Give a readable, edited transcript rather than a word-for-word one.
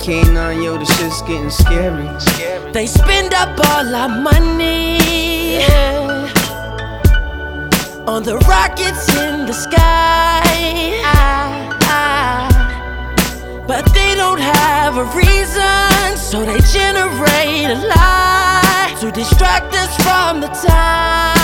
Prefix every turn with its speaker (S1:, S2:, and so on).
S1: K9, yo, the shit's getting scary.
S2: They spend up all our money on the rockets in the sky, but they don't have a reason, so they generate a lie to distract us from the time.